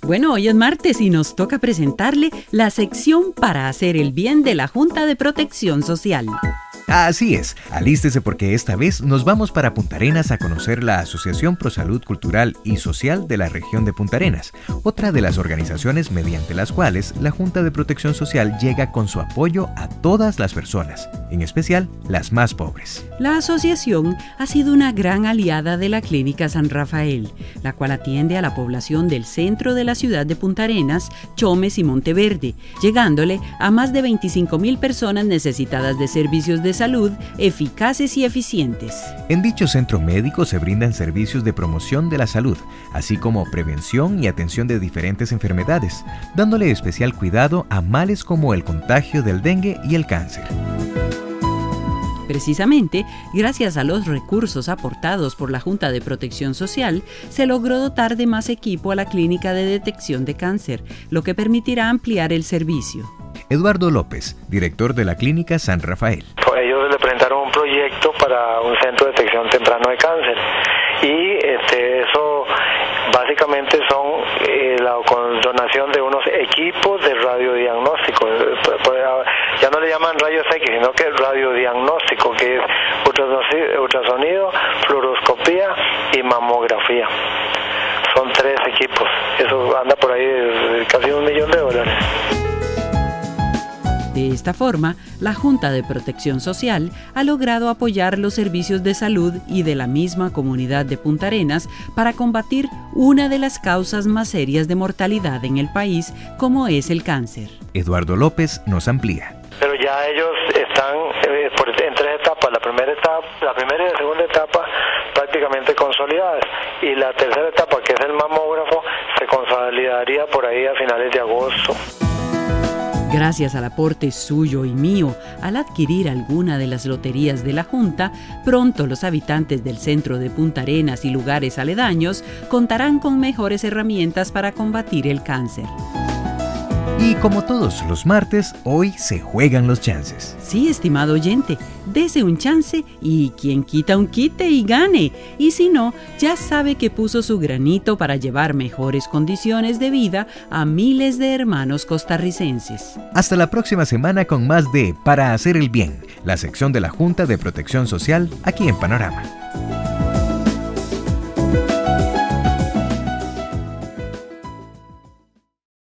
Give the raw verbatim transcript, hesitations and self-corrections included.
Bueno, hoy es martes y nos toca presentarle la sección para hacer el bien de la Junta de Protección Social. Así es, alístese porque esta vez nos vamos para Punta Arenas a conocer la Asociación Pro Salud Cultural y Social de la región de Punta Arenas, otra de las organizaciones mediante las cuales la Junta de Protección Social llega con su apoyo a todas las personas, en especial las más pobres. La asociación ha sido una gran aliada de la Clínica San Rafael, la cual atiende a la población del centro de la ciudad de Punta Arenas, Chomes y Monteverde, llegándole a más de veinticinco mil personas necesitadas de servicios de salud eficaces y eficientes. En dicho centro médico se brindan servicios de promoción de la salud, así como prevención y atención de diferentes enfermedades, dándole especial cuidado a males como el contagio del dengue y el cáncer. Precisamente, gracias a los recursos aportados por la Junta de Protección Social, se logró dotar de más equipo a la Clínica de Detección de Cáncer, lo que permitirá ampliar el servicio. Eduardo López, director de la Clínica San Rafael. Ellos le presentaron un proyecto para un centro de detección temprano de cáncer y este, eso básicamente son eh, la donación de unos equipos de radiodiagnóstico. Ya no le llaman rayos X, sino que radiodiagnóstico, que es ultrasonido, fluoroscopía y mamografía. Son tres equipos. Eso anda por ahí de casi un millón de dólares. De esta forma, la Junta de Protección Social ha logrado apoyar los servicios de salud y de la misma comunidad de Punta Arenas para combatir una de las causas más serias de mortalidad en el país, como es el cáncer. Eduardo López nos amplía. Pero ya ellos están eh, por, en tres etapas. La primera etapa, la primera y la segunda etapa prácticamente consolidadas. Y la tercera etapa, que es el mamógrafo, se consolidaría por ahí a finales de agosto. Gracias al aporte suyo y mío al adquirir alguna de las loterías de la Junta, pronto los habitantes del centro de Punta Arenas y lugares aledaños contarán con mejores herramientas para combatir el cáncer. Y como todos los martes, hoy se juegan los chances. Sí, estimado oyente, dese un chance y quien quita un quite y gane. Y si no, ya sabe que puso su granito para llevar mejores condiciones de vida a miles de hermanos costarricenses. Hasta la próxima semana con más de Para Hacer el Bien, la sección de la Junta de Protección Social aquí en Panorama.